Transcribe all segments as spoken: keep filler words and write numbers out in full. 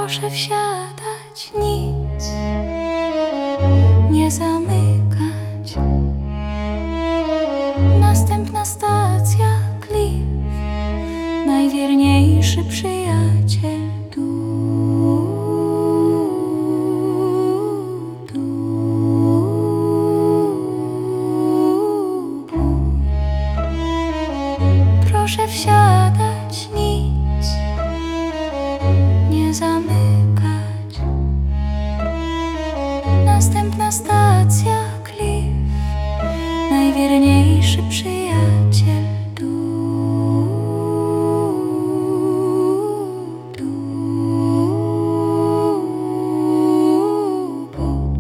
Proszę wsiadać, nic nie zamykać. Następna stacja Cliff, najwierniejszy przyjaciel. Du, du, du. Proszę wsiadać, nic nie zamykać. Następna stacja Cliff, najwierniejszy przyjaciel. Du, du, bu.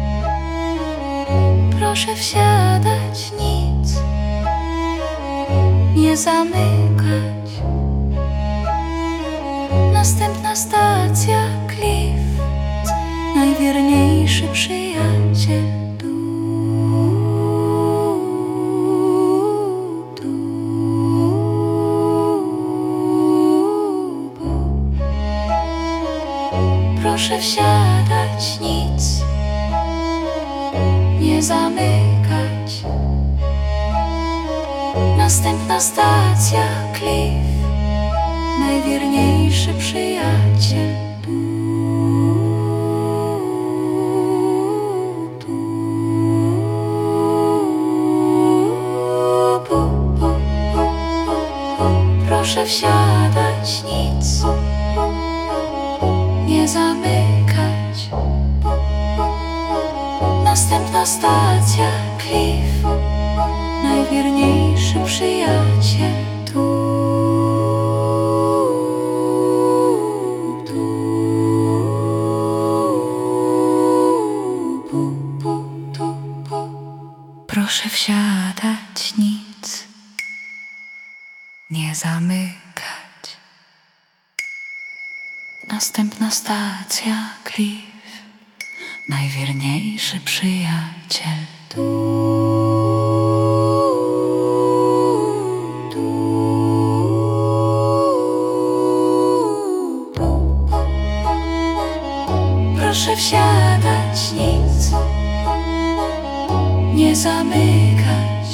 Proszę wsiadać, nic nie zamykać. Następna stacja Cliff, najwierniejszy przyjaciel. Du, du, bu. Proszę wsiadać, nic nie zamykać. Następna stacja Cliff, najwierniejszy przyjaciel. Proszę wsiadać, nic nie zamykać. Następna stacja Cliff, najwierniejszy przyjaciel. Tu, tu, bu, bu, tu, bu. Proszę wsiadać, nic nie zamykać. Następna stacja Cliff, najwierniejszy przyjaciel. Du, du, bu. Proszę wsiadać, nic nie zamykać.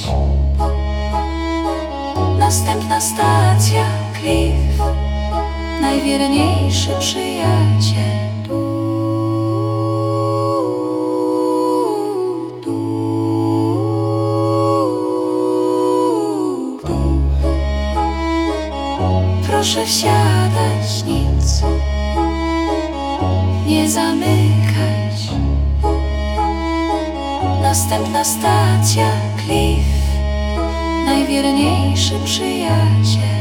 Następna stacja Cliff, najwierniejszy przyjaciel. Du, du, bu. Proszę wsiadać, nic nie zamykać. Następna stacja Cliff, najwierniejszy przyjaciel.